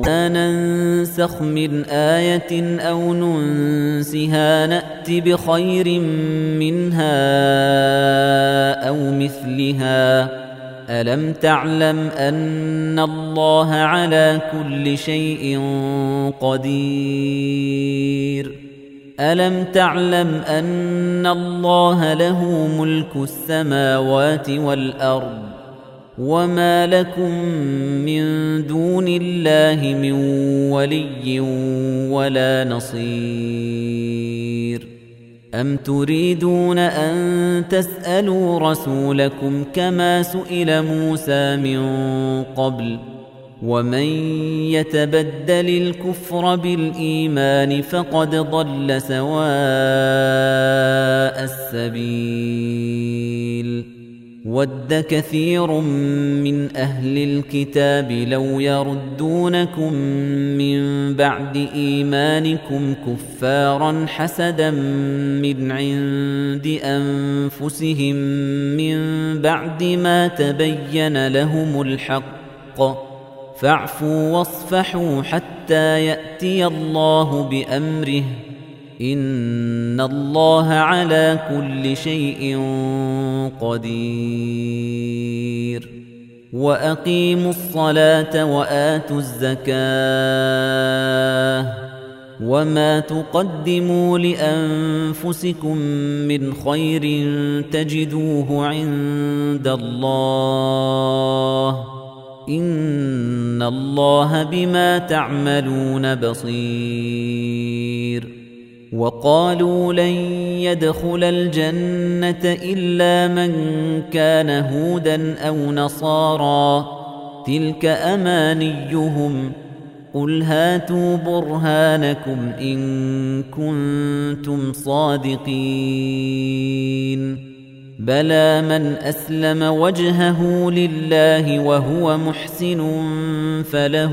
مَا نَنسَخْ مِنْ آيَةٍ أَوْ نُنسِهَا نَأْتِ بِخَيْرٍ مِنْهَا أَوْ مِثْلِهَا أَلَمْ تَعْلَمْ أَنَّ اللَّهَ عَلَى كُلِّ شَيْءٍ قَدِيرٌ أَلَمْ تَعْلَمْ أَنَّ اللَّهَ لَهُ مُلْكُ السَّمَاوَاتِ وَالْأَرْضِ وَمَا لَكُم مِّن دُونِ اللَّهِ مِن وَلِيٍّ وَلَا نَصِيرٍ أَمْ تُرِيدُونَ أَن تَسْأَلُوا رَسُولَكُمْ كَمَا سُئِلَ مُوسَىٰ مِن قَبْلُ وَمَن يَتَبَدَّلِ الْكُفْرَ بِالْإِيمَانِ فَقَدْ ضَلَّ سَوَاءَ السَّبِيلِ وَدَّ كَثِيرٌ مِّنْ أَهْلِ الْكِتَابِ لَوْ يَرُدُّونَكُم مِّن بَعْدِ إِيمَانِكُمْ كُفَّارًا حَسَدًا مِّنْ عِندِ أَنفُسِهِم مِّن بَعْدِ مَا تَبَيَّنَ لَهُمُ الْحَقُّ فَاعْفُوا وَاصْفَحُوا حَتَّى يَأْتِيَ اللَّهُ بِأَمْرِهِ إِنَّ اللَّهَ عَلَى كُلِّ شَيْءٍ قَدِيرٌ وَأَقِيمُوا الصَّلَاةَ وَآتُوا الزَّكَاةَ وَمَا تُقَدِّمُوا لِأَنفُسِكُم مِّنْ خَيْرٍ تَجِدُوهُ عِندَ اللَّهِ إِنَّ اللَّهَ بِمَا تَعْمَلُونَ بَصِيرٌ وَقَالُوا لَن يَدْخُلَ الْجَنَّةَ إِلَّا مَن كَانَ هُودًا أَوْ نَصَارَىٰ تِلْكَ أَمَانِيُّهُمْ قُلْ هَاتُوا بُرْهَانَكُمْ إِن كُنتُمْ صَادِقِينَ بَلَىٰ مَنْ أَسْلَمَ وَجْهَهُ لِلَّهِ وَهُوَ مُحْسِنٌ فَلَهُ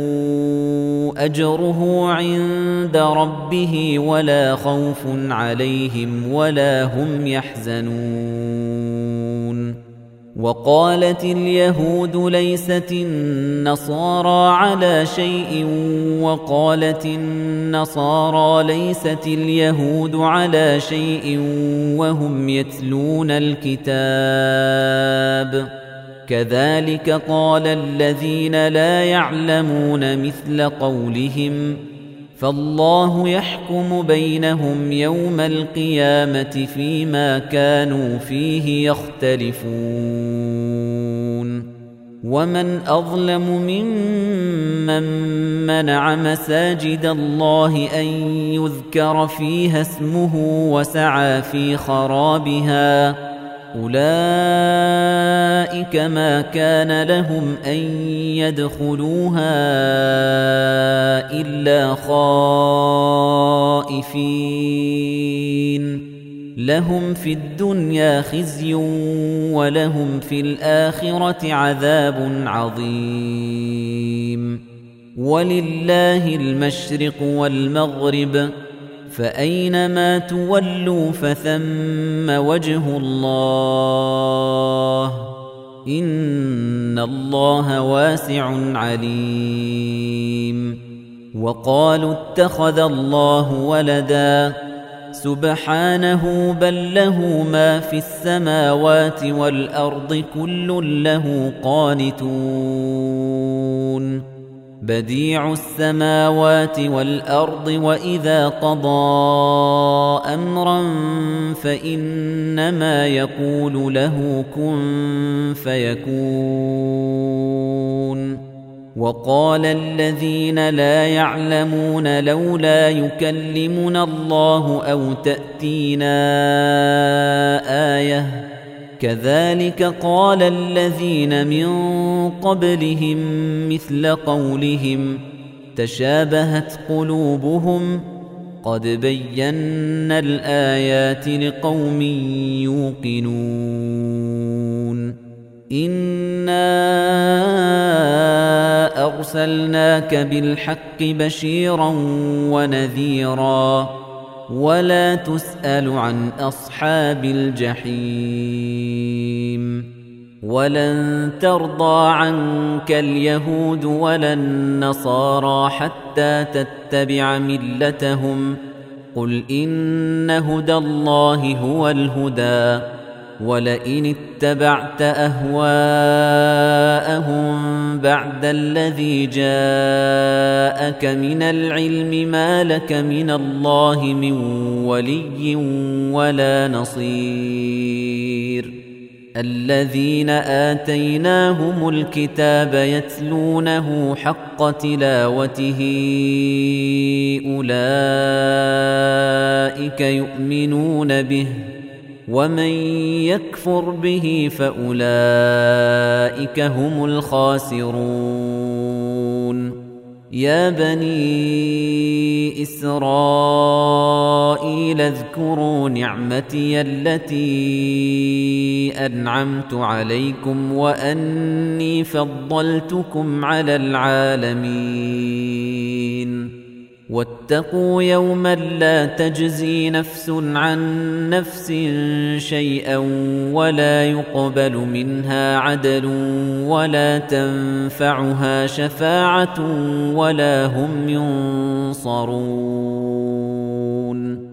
أَجْرُهُ عِندَ رَبِّهِ وَلَا خَوْفٌ عَلَيْهِمْ وَلَا هُمْ يَحْزَنُونَ وَقَالَتِ الْيَهُودُ لَيْسَتِ النَّصَارَىٰ عَلَىٰ شَيْءٍ وَقَالَتِ النَّصَارَىٰ لَيْسَتِ الْيَهُودُ عَلَىٰ شَيْءٍ وَهُمْ يَتْلُونَ الْكِتَابَ كَذَلِكَ قَالَ الَّذِينَ لَا يَعْلَمُونَ مِثْلَ قَوْلِهِمْ فَاللَّهُ يَحْكُمُ بَيْنَهُمْ يَوْمَ الْقِيَامَةِ فِيمَا كَانُوا فِيهِ يَخْتَلِفُونَ وَمَنْ أَظْلَمُ مِمَّن مَّنَعَ مَسَاجِدَ اللَّهِ أَن يُذْكَرَ فِيهَا اسْمُهُ وَسَعَىٰ فِي خَرَابِهَا أُولَٰئِكَ مَا كَانَ لَهُمْ أَن يَدْخُلُوهَا إِلَّا خَائِفِينَ لَهُمْ فِي الدُّنْيَا خِزْيٌ وَلَهُمْ فِي الْآخِرَةِ عَذَابٌ عَظِيمٌ وَلِلَّهِ الْمَشْرِقُ وَالْمَغْرِبُ فَأَيْنَمَا تُوَلُّوا فَثَمَّ وَجْهُ اللَّهِ إِنَّ اللَّهَ وَاسِعٌ عَلِيمٌ وَقَالُوا اتَّخَذَ اللَّهُ وَلَدًا سُبْحَانَهُ بَل لَّهُ مَا فِي السَّمَاوَاتِ وَالْأَرْضِ كُلٌّ لَّهُ قَانِتُونَ بَدِيعُ السَّمَاوَاتِ وَالْأَرْضِ وَإِذَا قَضَىٰ أَمْرًا فَإِنَّمَا يَقُولُ لَهُ كُن فَيَكُونُ وَقَالَ الَّذِينَ لَا يَعْلَمُونَ لَوْلَا يُكَلِّمُنَا اللَّهُ أَوْ تَأْتِينَا آيَةٌ كَذَلِكَ قَالَ الَّذِينَ مِن قَبْلِهِم مِّثْلَ قَوْلِهِمْ تَشَابَهَتْ قُلُوبُهُمْ قَدْ بَيَّنَّا الْآيَاتِ لِقَوْمٍ يُوقِنُونَ إِنَّا أَرْسَلْنَاكَ بِالْحَقِّ بَشِيرًا وَنَذِيرًا وَلَا تُسْأَلُ عَنْ أَصْحَابِ الْجَحِيمِ ولن ترضى عنك اليهود ولا النصارى حتى تتبع ملتهم قل إن هدى الله هو الهدى ولئن اتبعت أهواءهم بعد الذي جاءك من العلم ما لك من الله من ولي ولا نصير الذين آتيناهم الكتاب يتلونه حق تلاوته أولئك يؤمنون به ومن يكفر به فأولئك هم الخاسرون يا بني إسرائيل اذكروا نعمتي التي أنعمت عليكم وأني فضلتكم على العالمين واتقوا يوما لا تجزي نفس عن نفس شيئا ولا يقبل منها عدل ولا تنفعها شفاعة ولا هم ينصرون